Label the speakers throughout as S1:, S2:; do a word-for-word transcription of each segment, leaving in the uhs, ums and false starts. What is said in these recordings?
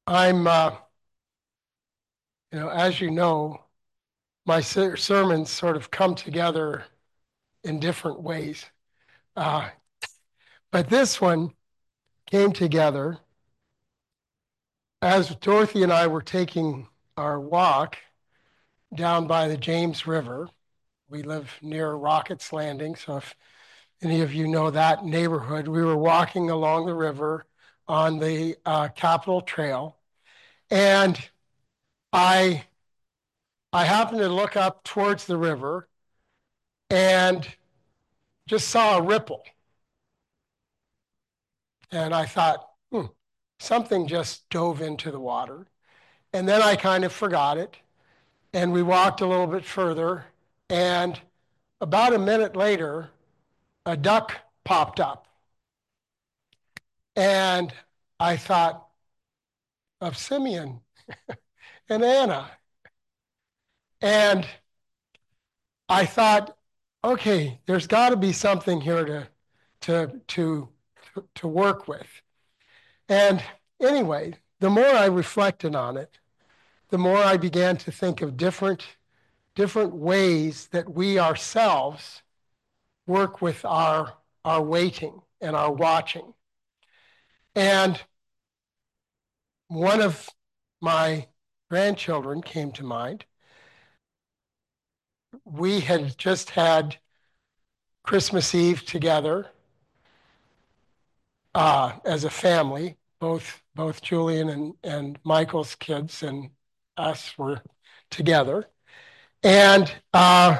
S1: I'm, uh, you know, as you know, my ser- sermons sort of come together in different ways. Uh, but this one came together as Dorothy and I were taking our walk down by the James River. We live near Rockets Landing, so if any of you know that neighborhood, we were walking along the river on the uh, Capitol Trail, and I I happened to look up towards the river and just saw a ripple. And I thought, hmm, something just dove into the water. And then I kind of forgot it. And we walked a little bit further. And about a minute later, a duck popped up. And I thought of Simeon and Anna. And I thought, okay, there's got to be something here to, to, to, to work with. And anyway, the more I reflected on it, the more I began to think of different, different ways that we ourselves work with our, our waiting and our watching. And one of my grandchildren came to mind. We had just had Christmas Eve together uh, as a family. Both both Julian and, and Michael's kids and us were together. And uh,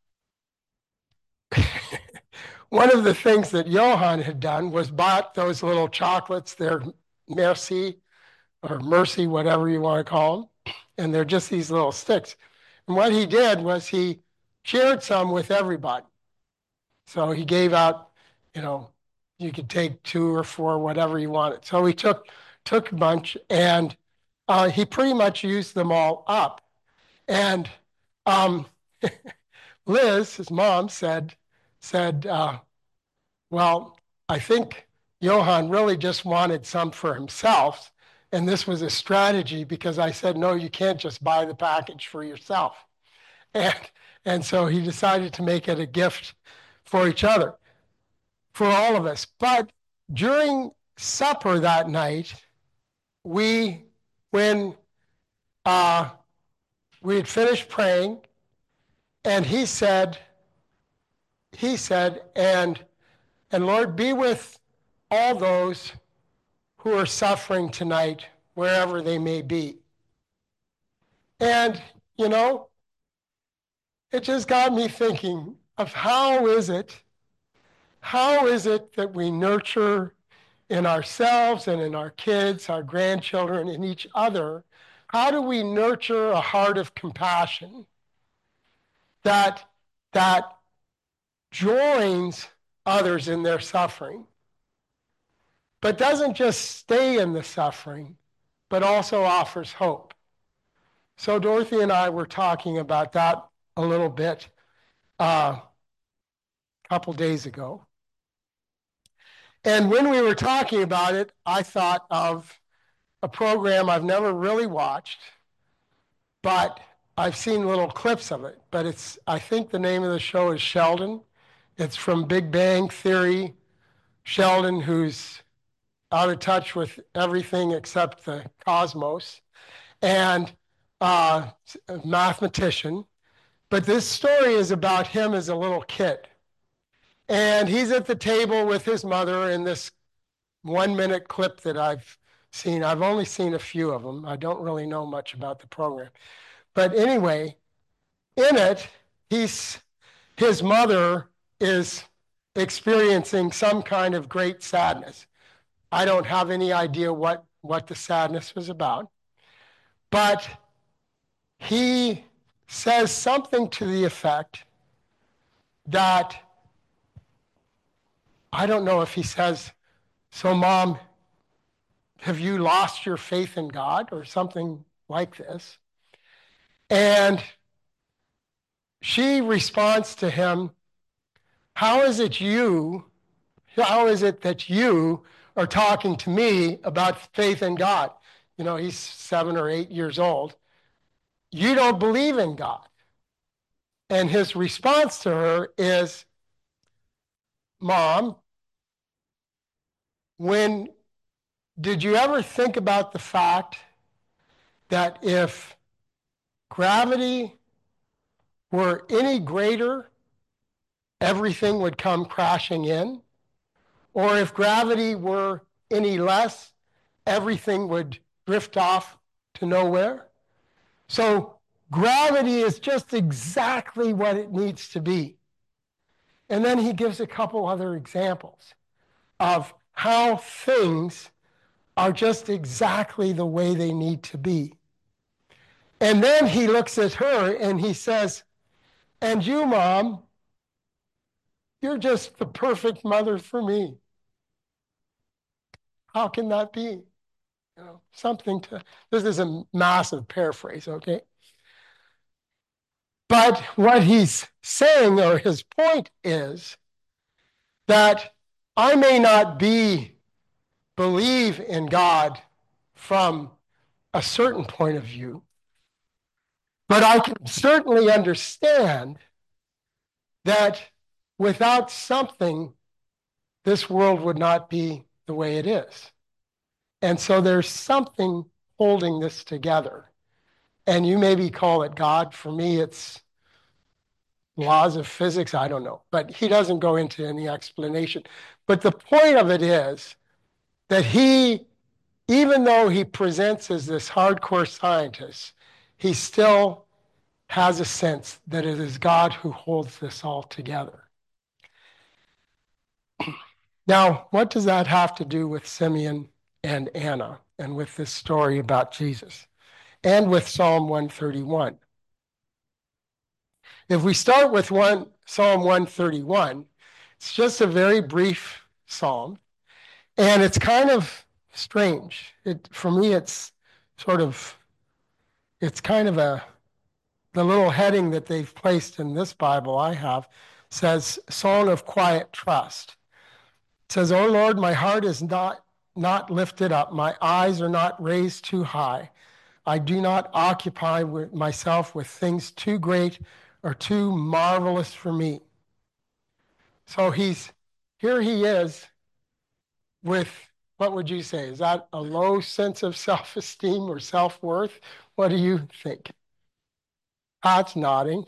S1: one of the things that Johan had done was bought those little chocolates. They're Merci or Mercy, whatever you want to call them. And they're just these little sticks. And what he did was he shared some with everybody. So he gave out, you know, you could take two or four, whatever you wanted. So he took took a bunch and uh, he pretty much used them all up. And um, Liz, his mom, said, said, uh, well, I think Johan really just wanted some for himself. And this was a strategy because I said, no, you can't just buy the package for yourself. And, and so he decided to make it a gift for each other, for all of us. But during supper that night, we, when uh, we had finished praying, and he said, he said, and and Lord, be with all those who are suffering tonight, wherever they may be. And, you know, it just got me thinking of how is it, how is it that we nurture in ourselves and in our kids, our grandchildren, in each other, how do we nurture a heart of compassion that, that joins others in their suffering, but doesn't just stay in the suffering, but also offers hope? So Dorothy and I were talking about that a little bit uh, a couple days ago. And when we were talking about it, I thought of a program I've never really watched, but I've seen little clips of it. But it's, I think the name of the show is Sheldon. It's from Big Bang Theory. Sheldon, who's out of touch with everything except the cosmos, and uh, a mathematician. But this story is about him as a little kid. And he's at the table with his mother in this one minute clip that I've seen. I've only seen a few of them. I don't really know much about the program. But anyway, in it, he's, his mother is experiencing some kind of great sadness. I don't have any idea what, what the sadness was about. But he says something to the effect that, I don't know if he says, so mom, have you lost your faith in God or something like this? And she responds to him, how is it you, how is it that you are talking to me about faith in God? you know, he's seven or eight years old, you don't believe in God. And his response to her is, Mom, when did you ever think about the fact that if gravity were any greater, everything would come crashing in? Or if gravity were any less, everything would drift off to nowhere? So gravity is just exactly what it needs to be. And then he gives a couple other examples of how things are just exactly the way they need to be. And then he looks at her and he says, and you, Mom, you're just the perfect mother for me. How can that be? You know, something to, this is a massive paraphrase, okay? But what he's saying, or his point is, that I may not be, believe in God from a certain point of view, but I can certainly understand that without something, this world would not be the way it is. And so there's something holding this together. And you maybe call it God. For me, it's laws of physics. I don't know. But he doesn't go into any explanation. But the point of it is that he, even though he presents as this hardcore scientist, he still has a sense that it is God who holds this all together. Now, what does that have to do with Simeon and Anna and with this story about Jesus and with Psalm one thirty-one? If we start with one, Psalm one thirty-one, it's just a very brief psalm, and it's kind of strange. It, for me, it's sort of, it's kind of a, the little heading that they've placed in this Bible I have says, Song of Quiet Trust. It says, O Lord, my heart is not, not lifted up. My eyes are not raised too high. I do not occupy with myself with things too great or too marvelous for me. So he's, here he is with, what would you say? Is that a low sense of self-esteem or self-worth? What do you think? Pat's nodding.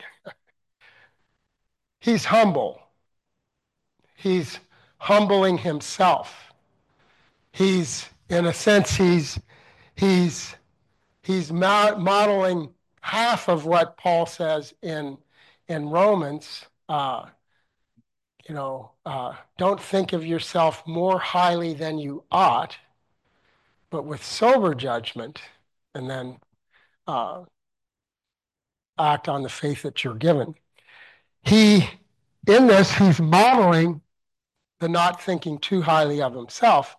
S1: He's humble. He's humbling himself. He's, in a sense, he's, he's, he's modeling half of what Paul says in, in Romans. Uh, you know, uh, don't think of yourself more highly than you ought, but with sober judgment, and then uh, act on the faith that you're given. He, in this, he's modeling the not thinking too highly of himself,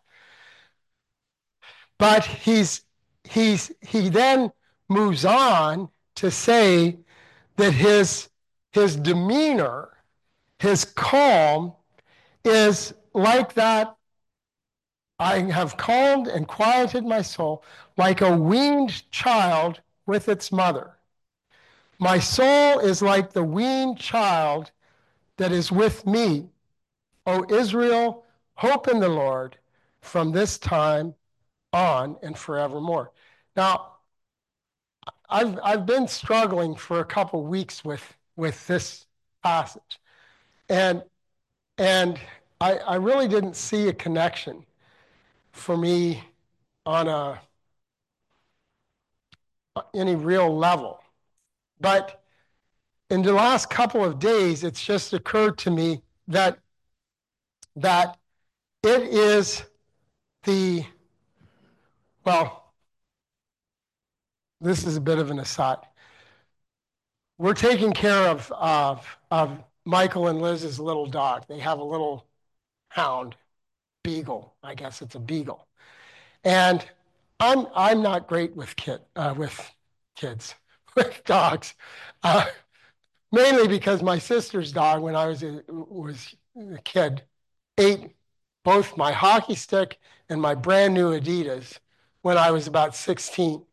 S1: but he's he's he then moves on to say that his his demeanor, his calm, is like that. I have calmed and quieted my soul like a weaned child with its mother. My soul is like the weaned child that is with me. O Israel, hope in the Lord from this time on and forevermore. Now, I've, I've been struggling for a couple weeks with, with this passage. And, and I, I really didn't see a connection for me on a any real level. But in the last couple of days, it's just occurred to me that, that it is the, well, this is a bit of an aside. We're taking care of, of, of Michael and Liz's little dog. They have a little hound, beagle. I guess it's a beagle. And I'm, I'm not great with, kid, uh, with kids, with dogs. Uh, mainly because my sister's dog, when I was a, was a kid, ate both my hockey stick and my brand new Adidas when I was about sixteen.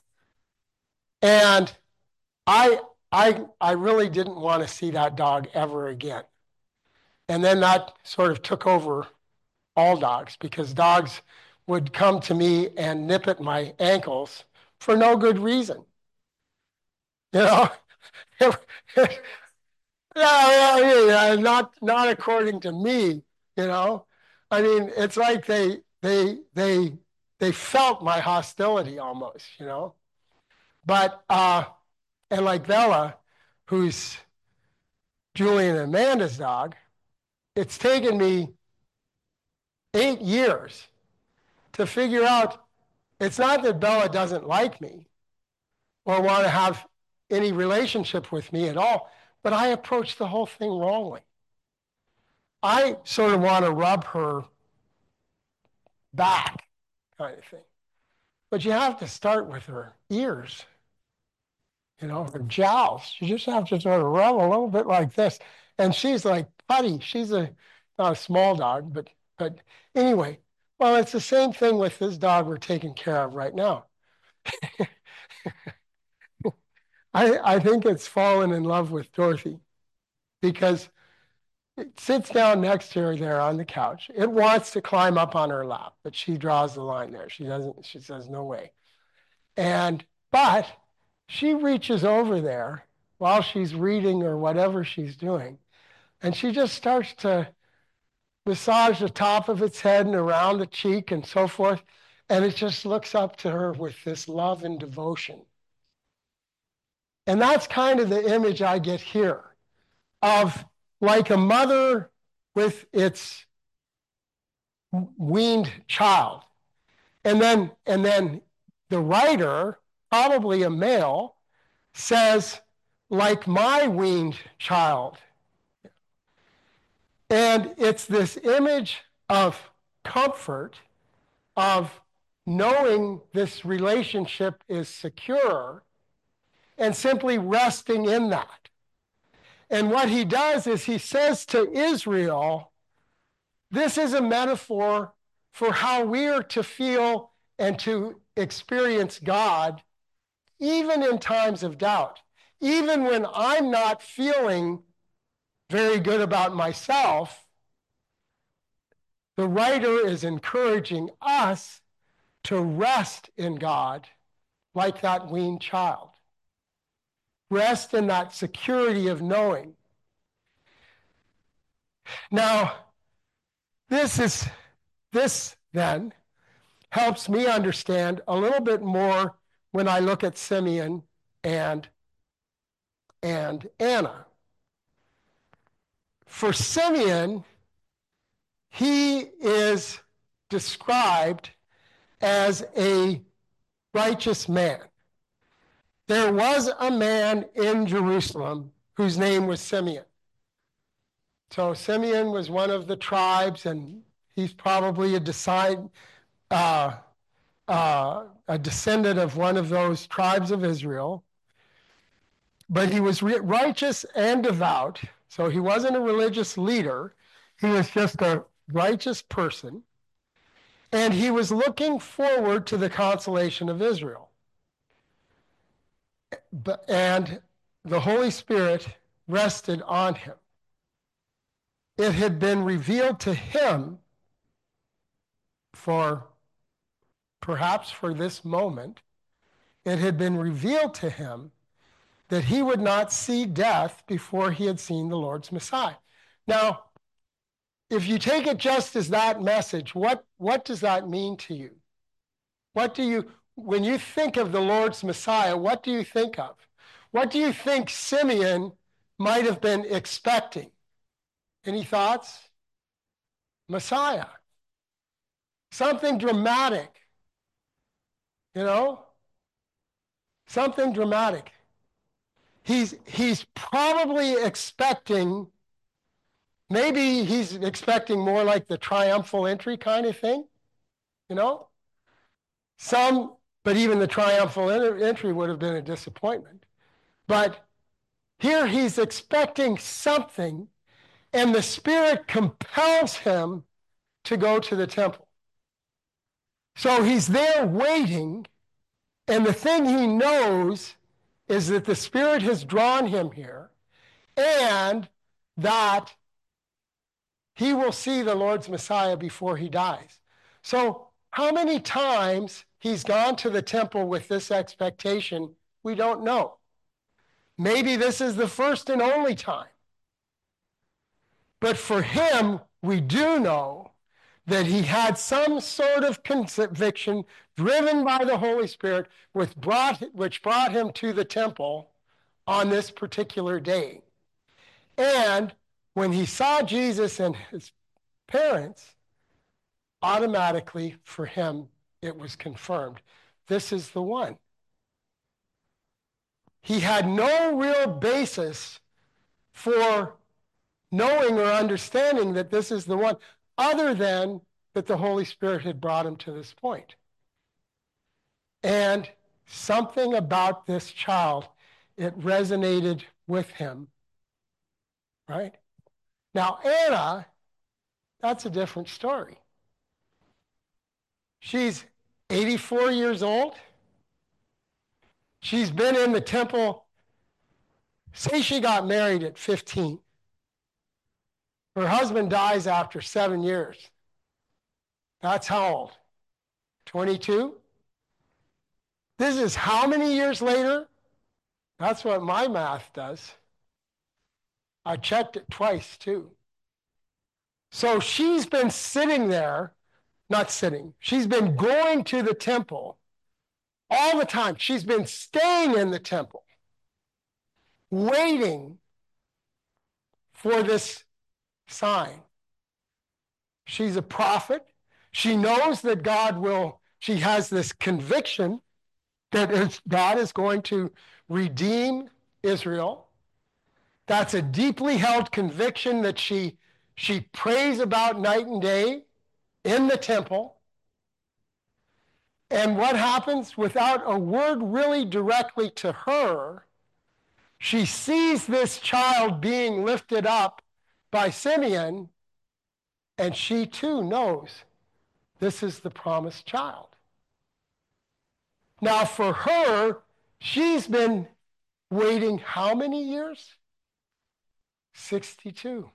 S1: And I, I, I really didn't want to see that dog ever again. And then that sort of took over all dogs because dogs would come to me and nip at my ankles for no good reason. You know, yeah, yeah, yeah, yeah, not not according to me. You know, I mean, it's like they they they they felt my hostility almost. You know, but uh, and like Bella, who's Julian and Amanda's dog, it's taken me eight years to figure out it's not that Bella doesn't like me or want to have any relationship with me at all, but I approached the whole thing wrongly. I sort of want to rub her back, kind of thing. But you have to start with her ears, you know, her jowls. You just have to sort of rub a little bit like this. And she's like putty. She's a not a small dog, but but anyway. Well, it's the same thing with this dog we're taking care of right now. I, I think it's fallen in love with Dorothy because it sits down next to her there on the couch. It wants to climb up on her lap, but she draws the line there. She doesn't, she says, no way. And, but she reaches over there while she's reading or whatever she's doing, and she just starts to massage the top of its head and around the cheek and so forth. And it just looks up to her with this love and devotion. And that's kind of the image I get here of like a mother with its weaned child. And then, and then the writer, probably a male, says, like my weaned child. And it's this image of comfort, of knowing this relationship is secure and simply resting in that. And what he does is he says to Israel, this is a metaphor for how we are to feel and to experience God, even in times of doubt. Even when I'm not feeling very good about myself, the writer is encouraging us to rest in God like that weaned child. Rest in that security of knowing. Now, this is this then helps me understand a little bit more when I look at Simeon and, and Anna. For Simeon, he is described as a righteous man. There was a man in Jerusalem whose name was Simeon. So Simeon was one of the tribes, and he's probably a decide, uh, uh, a descendant of one of those tribes of Israel. But he was righteous and devout, so he wasn't a religious leader. He was just a righteous person, and he was looking forward to the consolation of Israel. But, and the Holy Spirit rested on him. It had been revealed to him for perhaps for this moment, it had been revealed to him that he would not see death before he had seen the Lord's Messiah. Now, if you take it just as that message, what, what does that mean to you? What do you, when you think of the Lord's Messiah, what do you think of? What do you think Simeon might have been expecting? Any thoughts? Messiah. Something dramatic. You know? Something dramatic. He's, he's probably expecting, maybe he's expecting more like the triumphal entry kind of thing, you know? Some, but even the triumphal entry would have been a disappointment. But here he's expecting something, and the Spirit compels him to go to the temple. So he's there waiting, and the thing he knows is that the Spirit has drawn him here, and that he will see the Lord's Messiah before he dies. So how many times he's gone to the temple with this expectation, we don't know. Maybe this is the first and only time. But for him, we do know that he had some sort of conviction driven by the Holy Spirit, which brought, which brought him to the temple on this particular day. And when he saw Jesus and his parents, automatically for him, it was confirmed. This is the one. He had no real basis for knowing or understanding that this is the one, other than that the Holy Spirit had brought him to this point. And something about this child, it resonated with him, right? Now, Anna, that's a different story. She's eighty-four years old. She's been in the temple. Say she got married at fifteen. Her husband dies after seven years. That's how old? twenty-two? This is how many years later? That's what my math does. I checked it twice too. So she's been sitting there, not sitting, she's been going to the temple all the time. She's been staying in the temple, waiting for this sign. She's a prophet. She knows that God will, she has this conviction that God is going to redeem Israel. That's a deeply held conviction that she, she prays about night and day in the temple. And what happens? Without a word really directly to her, she sees this child being lifted up by Simeon, and she too knows this is the promised child. Now for her, she's been waiting how many years? sixty-two.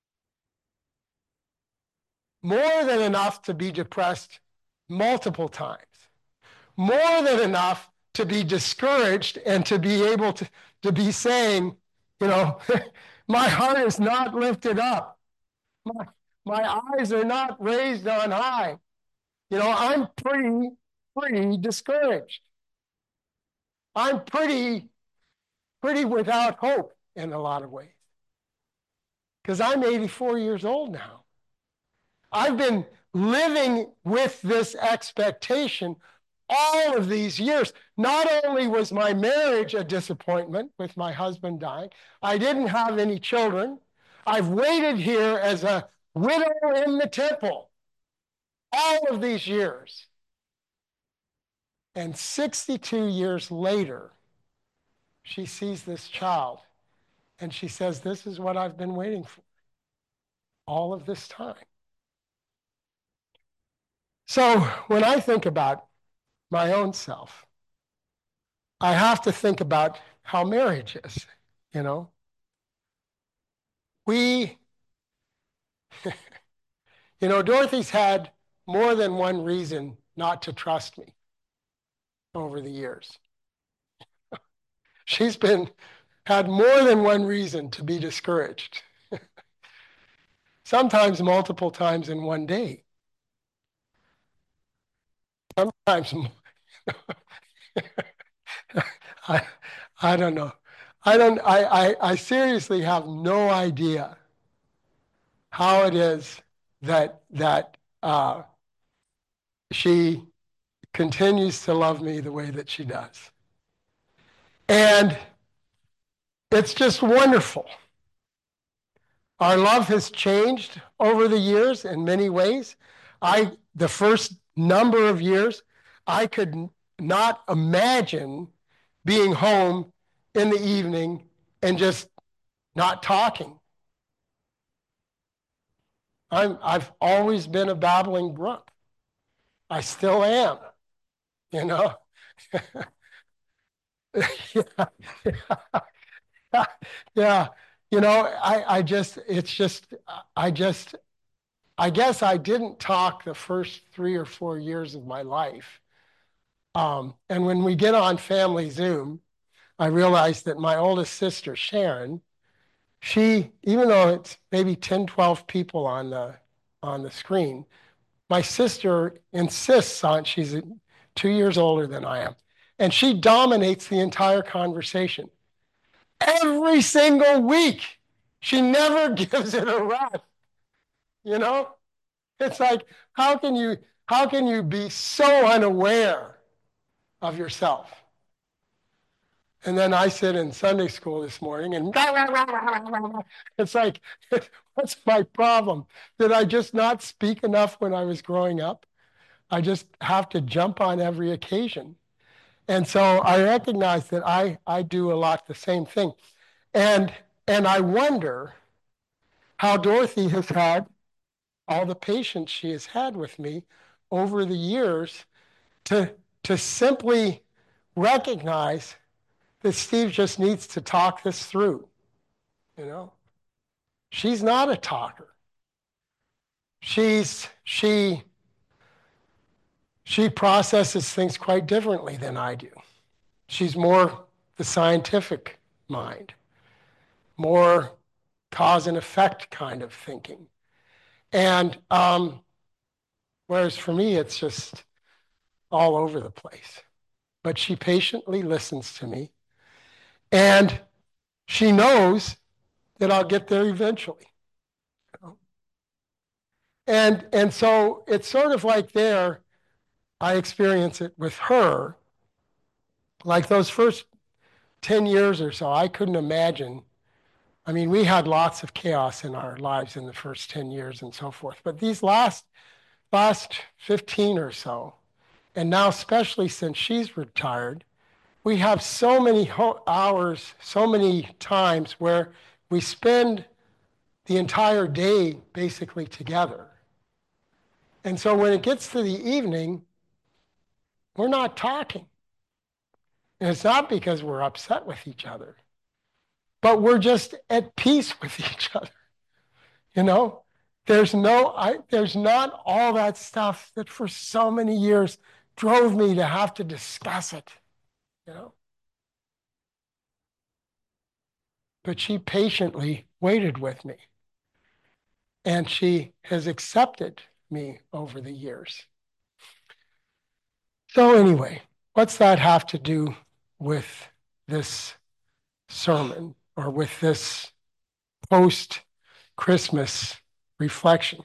S1: More than enough to be depressed multiple times. More than enough to be discouraged and to be able to, to be saying, you know, my heart is not lifted up. My, my eyes are not raised on high. You know, I'm pretty, pretty discouraged. I'm pretty, pretty without hope in a lot of ways. Because I'm eighty-four years old now. I've been living with this expectation all of these years. Not only was my marriage a disappointment with my husband dying, I didn't have any children. I've waited here as a widow in the temple all of these years. And sixty-two years later, she sees this child and she says, this is what I've been waiting for all of this time. So when I think about my own self, I have to think about how marriage is, you know. We, you know, Dorothy's had more than one reason not to trust me over the years. She's been, had more than one reason to be discouraged. Sometimes multiple times in one day. Sometimes, I, I don't know. I don't, I, I, I seriously have no idea how it is that, that uh, she continues to love me the way that she does. And it's just wonderful. Our love has changed over the years in many ways. I, the first number of years, I could not imagine being home in the evening and just not talking. I'm, I've always been a babbling brook. I still am, you know? yeah, yeah, yeah. You know, I, I just, it's just, I just, I guess I didn't talk the first three or four years of my life. Um, and when we get on Family Zoom, I realized that my oldest sister, Sharon, she, even though it's maybe ten, twelve people on the on the screen, my sister insists on, she's two years older than I am, and she dominates the entire conversation. Every single week. She never gives it a rest, you know? It's like, how can you how can you be so unaware of yourself? And then I sit in Sunday school this morning and it's like, what's my problem? Did I just not speak enough when I was growing up? I just have to jump on every occasion. And so I recognize that I, I do a lot the same thing. And, and I wonder how Dorothy has had all the patience she has had with me over the years to, to simply recognize that Steve just needs to talk this through. You know, she's not a talker. She's she she processes things quite differently than I do. She's more the scientific mind, more cause and effect kind of thinking. And um, whereas for me, it's just all over the place. But she patiently listens to me, and she knows that I'll get there eventually. And and so it's sort of like there, I experience it with her. Like those first ten years or so, I couldn't imagine. I mean, we had lots of chaos in our lives in the first ten years and so forth. But these last last fifteen or so, and now especially since she's retired, we have so many ho- hours, so many times where we spend the entire day basically together. And so when it gets to the evening, we're not talking. And it's not because we're upset with each other, but we're just at peace with each other. You know, there's no, I, there's not all that stuff that for so many years drove me to have to discuss it, you know. But she patiently waited with me, and she has accepted me over the years. So, anyway, what's that have to do with this sermon or with this post Christmas reflection?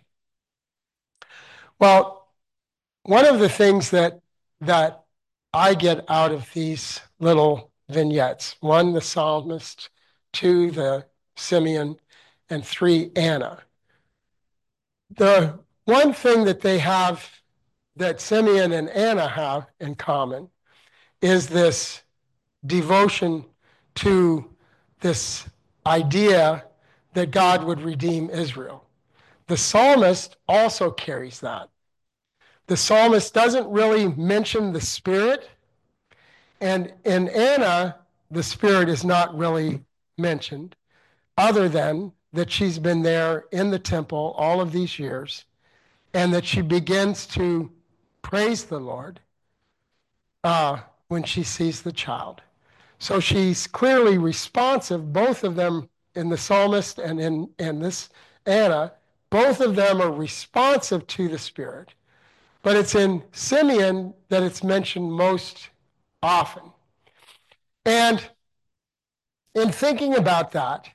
S1: Well, one of the things that that I get out of these little vignettes, one, the psalmist, two, the Simeon, and three, Anna. The one thing that they have, that Simeon and Anna have in common, is this devotion to this idea that God would redeem Israel. The psalmist also carries that. The psalmist doesn't really mention the Spirit, and in Anna, the Spirit is not really mentioned, other than that she's been there in the temple all of these years, and that she begins to praise the Lord uh, when she sees the child. So she's clearly responsive, both of them in the psalmist and in, in this Anna, both of them are responsive to the Spirit. But it's in Simeon that it's mentioned most often. And in thinking about that,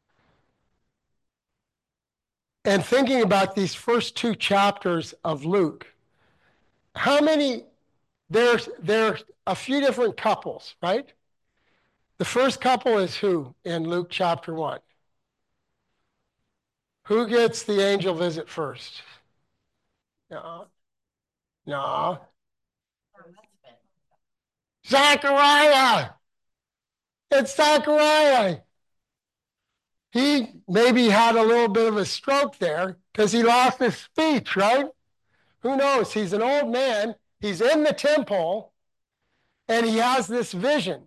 S1: and thinking about these first two chapters of Luke, how many, there's, there's a few different couples, right? The first couple is who in Luke chapter one? Who gets the angel visit first? No, no. Zachariah! It's Zachariah! He maybe had a little bit of a stroke there because he lost his speech, right? Who knows? He's an old man. He's in the temple, and he has this vision.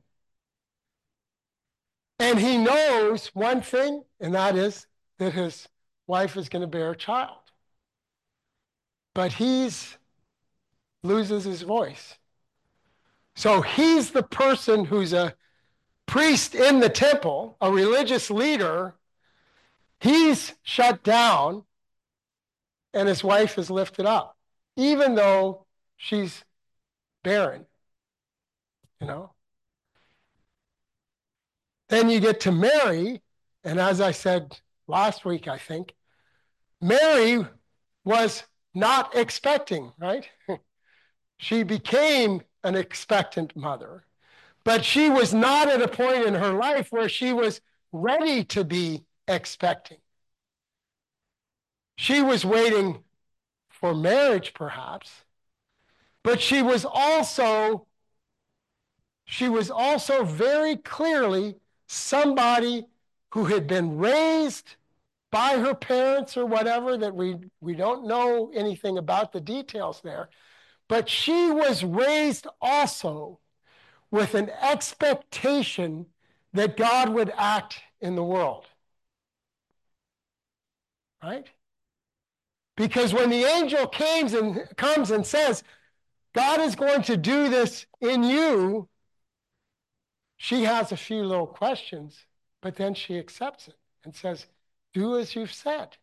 S1: And he knows one thing, and that is that his wife is going to bear a child. But he's loses his voice. So he's the person who's a priest in the temple, a religious leader. He's shut down, and his wife is lifted up, even though she's barren, you know. Then you get to Mary, and as I said last week, I think, Mary was not expecting, right? She became an expectant mother, but she was not at a point in her life where she was ready to be expecting. She was waiting for marriage, perhaps, but she was also, she was also very clearly somebody who had been raised by her parents or whatever, that we, we don't know anything about the details there. But she was raised also with an expectation that God would act in the world. Right? Because when the angel comes and, comes and says, God is going to do this in you, she has a few little questions, but then she accepts it and says, do as you've said.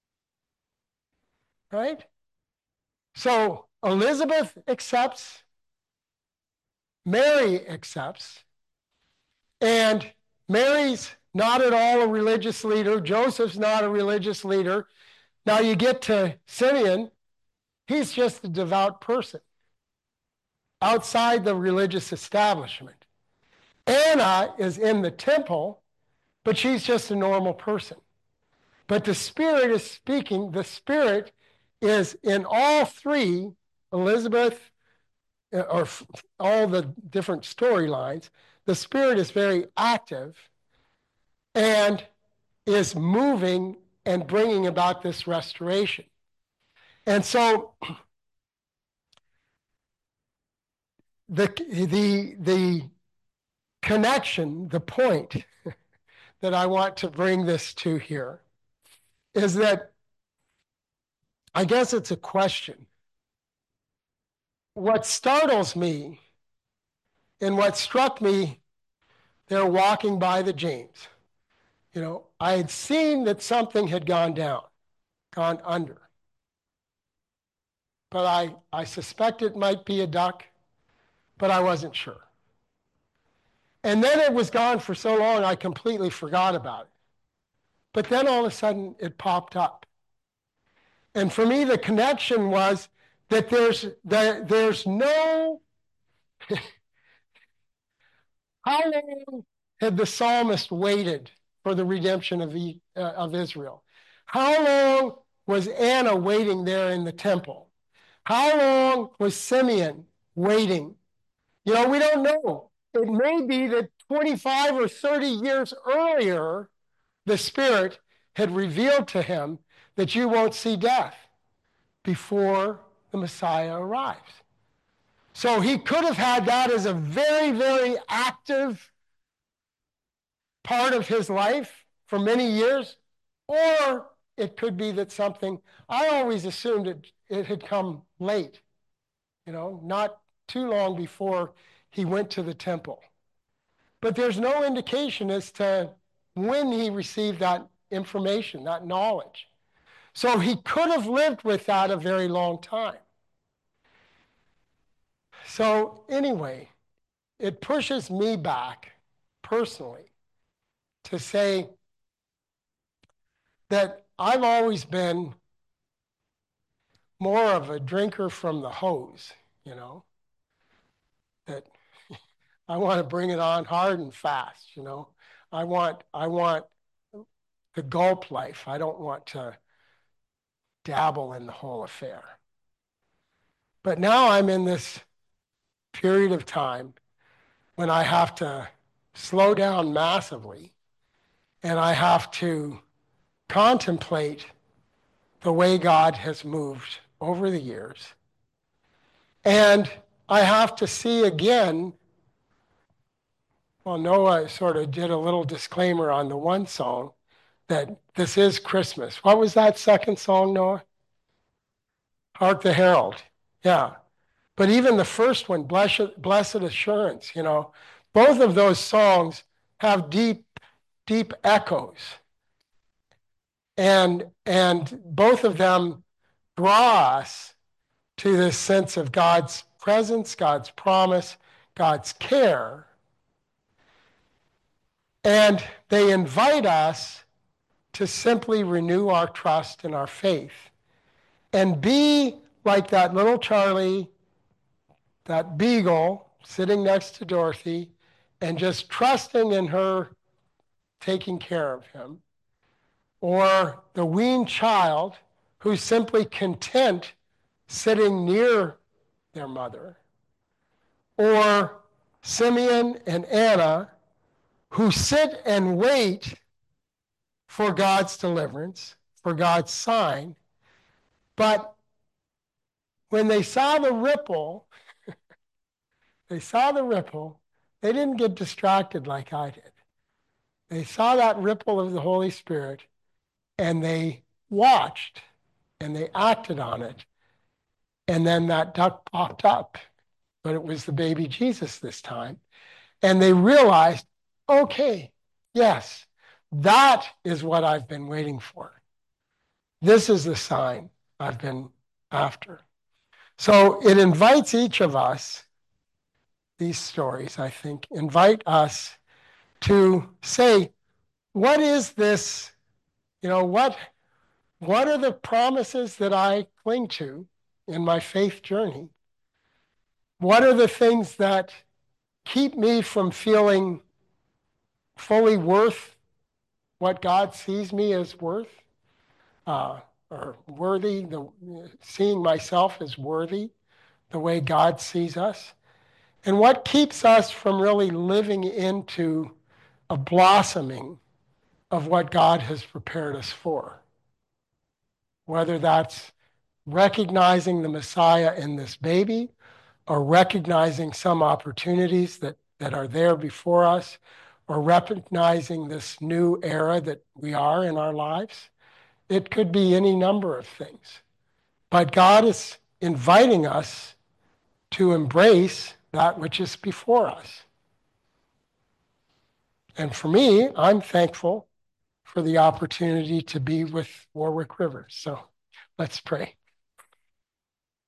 S1: Right? So Elizabeth accepts, Mary accepts, and Mary's not at all a religious leader. Joseph's not a religious leader. Now you get to Simeon, he's just a devout person outside the religious establishment. Anna is in the temple, but she's just a normal person. But the Spirit is speaking. The Spirit is in all three, Elizabeth, or all the different storylines. The Spirit is very active and is moving and bringing about this restoration. And so the, the, the connection, the point that I want to bring this to here is that I guess it's a question. What startles me and what struck me, they're walking by the James. You know, I had seen that something had gone down, gone under. But I, I suspect it might be a duck, but I wasn't sure. And then it was gone for so long, I completely forgot about it. But then all of a sudden, it popped up. And for me, the connection was that there's, that there's no... How long had the psalmist waited for the redemption of, the, uh, of Israel? How long was Anna waiting there in the temple? How long was Simeon waiting? You know, we don't know. It may be that twenty-five or thirty years earlier, the Spirit had revealed to him that you won't see death before the Messiah arrives. So he could have had that as a very, very active part of his life for many years, or it could be that something, I always assumed it, it had come late, you know, not too long before he went to the temple. But there's no indication as to when he received that information, that knowledge. So he could have lived with that a very long time. So anyway, it pushes me back personally to say that I've always been more of a drinker from the hose, you know, that I want to bring it on hard and fast, you know. I want, I want the gulp life. I don't want to dabble in the whole affair. But now I'm in this period of time when I have to slow down massively, and I have to contemplate the way God has moved over the years. And I have to see again, well, Noah sort of did a little disclaimer on the one song that this is Christmas. What was that second song, Noah? Hark the Herald. Yeah. But even the first one, Blessed, Blessed Assurance, you know, both of those songs have deep, deep echoes. And, and both of them draw us to this sense of God's presence, God's promise, God's care. And they invite us to simply renew our trust and our faith and be like that little Charlie, that beagle sitting next to Dorothy, and just trusting in her taking care of him. Or the weaned child who's simply content sitting near their mother. Or Simeon and Anna who sit and wait for God's deliverance, for God's sign. But when they saw the ripple, they saw the ripple, they didn't get distracted like I did. They saw that ripple of the Holy Spirit and they watched and they acted on it. And then that duck popped up, but it was the baby Jesus this time. And they realized, okay, yes, that is what I've been waiting for. This is the sign I've been after. So it invites each of us, these stories, I think, invite us to say, what is this? You know, what, what are the promises that I cling to in my faith journey? What are the things that keep me from feeling fully worth what God sees me as worth, uh, or worthy, the, seeing myself as worthy the way God sees us? And what keeps us from really living into a blossoming of what God has prepared us for? Whether that's recognizing the Messiah in this baby, or recognizing some opportunities that, that are there before us, or recognizing this new era that we are in our lives. It could be any number of things. But God is inviting us to embrace that which is before us. And for me, I'm thankful for the opportunity to be with Warwick Rivers. So let's pray.